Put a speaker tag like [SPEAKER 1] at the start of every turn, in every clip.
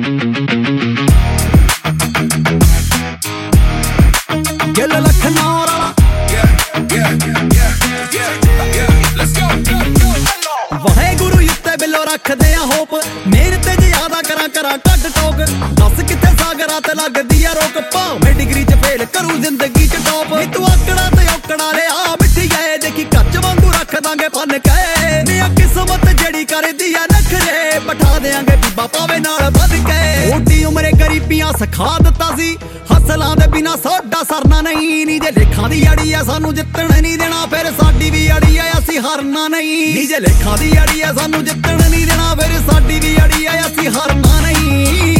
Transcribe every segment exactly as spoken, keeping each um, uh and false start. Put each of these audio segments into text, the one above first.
[SPEAKER 1] ਗਿੱਲ ਲਖਨੌਰ ਵਾਲਾ ਵਾਹਿਗੁਰੂ ਉੱਤੇ ਬਿੱਲੋ ਰੱਖਦੇ ਆ ਹੋਪ, ਮਿਹਨਤ ਤੇ ਜ਼ਿਆਦਾ ਕਰਾਂ ਕਰਾਂ ਕੱਢ ਟੋਕ। ਦੱਸ ਕਿੱਥੇ ਸਾਗਰਾਂ ਤੇ ਲੱਗਦੀ ਆ ਰੋਕ, ਭਾਵੇਂ ਡਿਗਰੀ ਚ ਫੇਲ ਕਰੂ ਜ਼ਿੰਦਗੀ ਚ ਟੋਪ। ਨੀ ਤੂੰ ਆਕੜਾ ਤੇ ਔਕੜਾ ਲਿਆ ਮਿੱਠੀ ਗਏ, ਦੇਖੀ ਕੱਚ ਵਾਂਗੂ ਰੱਖ ਦਾਂਗੇ ਭੰਨ ਕੇ। ਨੀ ਆ ਕਿਸਮਤ ਜਿਹੜੀ ਕਰਦੀ ਆ ਨਖਰੇ, ਬਿਠਾ ਦਿਆਂਗੇ ਬੀਬਾ ਪਾਵੇ ਨਾਲ ਵੱਧ ਕੇ। ਓਡੀ ਉਮਰੇ ਗਰੀਬੀਆਂ ਸਿਖਾ ਦਿੱਤਾ ਸੀ, ਹਸਲਾਂ ਦੇ ਬਿਨਾ ਸਾਡਾ ਸਰਨਾ ਨਹੀਂ। ਨੀ ਜੇ ਲੇਖਾਂ ਦੀ ਅੜੀ ਆ ਸਾਨੂੰ ਜਿੱਤਣ ਨਹੀਂ ਦੇਣਾ, ਫਿਰ ਸਾਡੀ ਵੀ ਅੜੀ ਆ ਅਸੀਂ ਹਾਰਨਾ ਨਹੀਂ। ਨੀ ਜੇ ਲੇਖਾਂ ਦੀ ਅੜੀ ਆ ਸਾਨੂੰ ਜਿੱਤਣ ਨਹੀਂ ਦੇਣਾ, ਫਿਰ ਸਾਡੀ ਵੀ ਅੜੀ ਆ ਅਸੀਂ ਹਾਰਨਾ ਨਹੀਂ।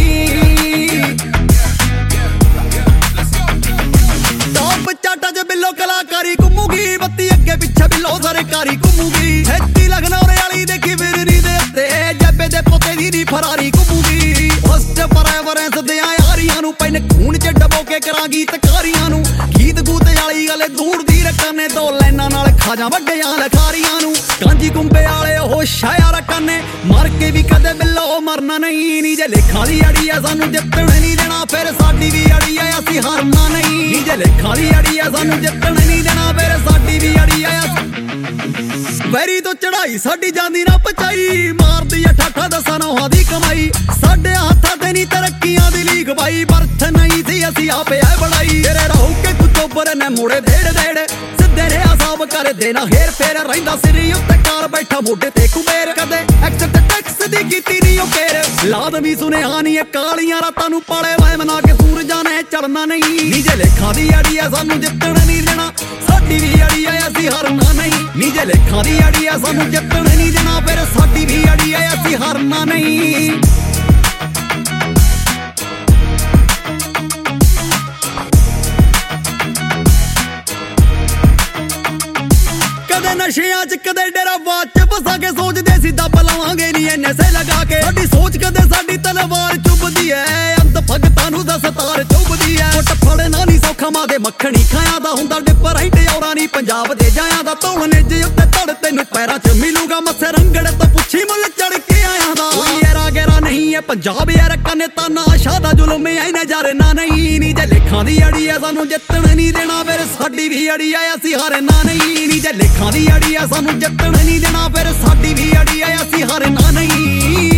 [SPEAKER 1] ਟੌਪ ਚਾਟਾ ਚ ਬਿੱਲੋ ਕਲਾਕਾਰੀ ਘੁੰਮੂਗੀ, ਬੱਤੀ ਅੱਗੇ ਪਿੱਛੇ ਬਿੱਲੋ ਸਰਕਾਰੀ ਘੁੰਮੂਗੀ। ਖੇਤੀ ਲਖਨੌਰ ਵਾਲੀ ਦੇਖੀ ਫਿਰਨੀ ਦੇ ਉੱਤੇ, ਜੱਬੇ ਦੇ ਪੋਤੇ ਦੀ ਨੀ ਫਰਾਰੀ ਘੁੰਮੂਗੀ। ਫਸਟ ਪਰੈਵਰੈਂਸ ਦੇ ਯਾਰੀਆਂ ਨੂੰ ਪੈਨ ਖੂਨ ਚ ਡਬੋ ਕੇ ਕਰਾਂ ਗੀਤਕਾਰੀਆਂ ਨੂੰ। ਗੀਤ ਗੂਤ ਵਾਲੀ ਗੱਲ ਦੂਰ ਦੀ ਰਕਾਨੇ, ਦੋ ਲਾਈਨਾਂ ਨਾਲ ਖਾਜਾਂ ਵੱਡਿਆਂ ਲਖਾਰੀਆਂ ਨੂੰ। ਕਾਂਜੀ ਗੁੰਬੇ ਵਾਲੇ ਉਹ ਸ਼ਾਇਰ ਕਾਨੇ, ਮਰ ਕੇ ਵੀ ਕਦੇ ਬਿੱਲੋ ਮਰਨਾ ਨਹੀਂ। ਨੀ ਜੇ ਲੇਖਾਂ ਦੀ ਅੜੀ ਆ ਸਾਨੂੰ ਜਿੱਤਣ ਨਹੀਂ ਦੇਣਾ, ਫਿਰ ਸਾਡੀ ਵੀ ਅੜੀ ਆ ਅਸੀਂ ਹਾਰਨਾ ਨਹੀਂ। ਨੀ ਜੇ ਲੇਖਾਂ ਦੀ ਅੜੀ ਆ ਸਾਨੂੰ ਜਿੱਤਣ ਨਹੀਂ ਦੇਣਾ, ਫਿਰ ਸਾਡੀ ਵੀ ਅੜੀ ਆ। ਵੈਰੀ ਤੋਂ ਚੜਾਈ ਸਾਡੀ ਜਾਂਦੀ ਨਾ ਪਚਾਈ, ਮਾਰਦੀ ਆ ਠਾਠਾ ਦਸਾਂ ਨੌਹਾਂ ਦੀ ਕਮਾਈ। ਸਾਡੇ ਹੱਥਾਂ ਤੇ ਨੀ ਤਰੱਕੀਆਂ ਦੀ ਲੀਗ ਬਾਈ, ਬਰਥ ਨਹੀਂ ਸੀ ਅਸੀਂ ਆਪੇ ਐ ਬੜਾਈ। ਤੇਰੇ ਰਹੂ ਕੇ ਤੂੰ ਚੋਬਰ ਨੇ ਮੋੜੇ ਦੇੜ ਦੇੜ, ਸਿੱਧੇ ਰਿਆ ਸਾਬ ਕਰ ਦੇਣਾ ਹੇਰ ਫੇਰ। ਰਹਿੰਦਾ ਸਿਰੀ ਉੱਤੇ ਕਾਰ ਬੈਠਾ ਮੋਢੇ ਤੇ ਕੁਬੇਰ, ਕਦੇ ਐਕਸੈਪਟ ਟੈਕਸ ਦੀ ਕੀਤੀ ਨੀ ਉਹ ਕੇਰ। ਲਾਜ਼ਮੀ ਸੁਨੇਹਾ ਨੀ ਕਾਲੀਆਂ ਰਾਤਾਂ ਨੂੰ ਪਾਲੇ ਵਾਏ ਮਨਾ ਕੇ ਸੂਰਜਾਂ ਨੇ ਚੜਨਾ ਨਹੀਂ। ਨੀ ਜੇ ਲੇਖਾਂ ਦੀ ਅੜੀ ਆ ਸਾਨੂੰ ਜਿੱਤਣ ਨਹੀਂ ਦੇਣਾ, ਸਾਡੀ ਵੀ ਅੜੀ ਆ ਅਸੀਂ ਹਾਰਨਾ ਨਹੀਂ। ਨੀ ਜੇ ਲੇਖਾਂ ਦੀ ਅੜੀ ਆ ਸਾਨੂੰ ਜਿੱਤਣ ਨਹੀਂ ਦੇਣਾ, ਫਿਰ ਸਾਡੀ ਵੀ ਅੜੀ ਆ ਅਸੀਂ ਹਾਰਨਾ ਨਹੀਂ। ਕਦੇ ਨਸ਼ਿਆਂ ਚ ਕਦੇ ਡੇਰਾ ਬਾਤ ਚ ਫਸਾ ਕੇ, ਸੋਚਦੇ ਸੀ ਦੱਬ ਲਾਵਾਂਗੇ ਨੀ ਐ ਨਸ਼ੇ ਲਗਾ ਕੇ। ਸਾਡੀ ਸੋਚ ਕਦੇ ਸਾਡੀ ਤਲਵਾਰ ਚੁੱਭਦੀ ਐ, ਅੰਤ ਭਗਤਾਂ ਨੂੰ ਦਸਤਾਰ ਚੁੱਭਦੀ ਐ। ਕੁੱਟ ਫੜਨਾ ਨੀ ਸੌਖਾ, ਮਾਂ ਦੇ ਮੱਖਣੀ ਖਾਇਆ ਦਾ ਹੁੰਦਾ ਡਿਫਰੈਂਟ ਔਰਾ ਨੀ ਪੰਜਾਬ ਦੇ ਜਾਇਆ ਦਾ। ਧੌਣ ਨਿੱਜ ਉੱਤੇ ਧੜ ਤੈਨੂੰ ਪੈਰਾਂ ਚ ਮਿਲੂਗਾ, ਮੱਥੇ ਰੰਗੜ ਤੋਂ ਪੁੱਛੀ ਮੁੱਲ ਚੜ ਕੇ ਆਇਆ ਦਾ। ਕੋਈ ਐਰਾ ਗੈਰਾ ਨਹੀਂ ਐ ਪੰਜਾਬ ਯਾਰ ਕਨੇ ਤਾਂ ਨਾ ਸ਼ਾਦਾ ਜ਼ੁਲਮ ਐ ਨਜ਼ਾਰੇ ਨਾ ਨਹੀਂ। ਨੀ ਜੇ ਲੇਖਾਂ ਦੀ ਅੜੀ ਆ ਸਾਨੂੰ ਜਿੱਤਣ ਨਹੀਂ ਦੇਣਾ, ਫਿਰ ਸਾਡੀ ਵੀ ਅੜੀ ਆ ਅਸੀਂ ਹਾਰਨਾ ਨਹੀਂ। ਨੀ ਜੇ ਲੇਖਾਂ ਦੀ ਅੜੀ ਆ ਸਾਨੂੰ ਜਿੱਤਣ ਨਹੀਂ ਦੇਣਾ, ਫਿਰ ਸਾਡੀ ਵੀ ਅੜੀ ਆ ਅਸੀਂ ਹਾਰਨਾ ਨਹੀਂ।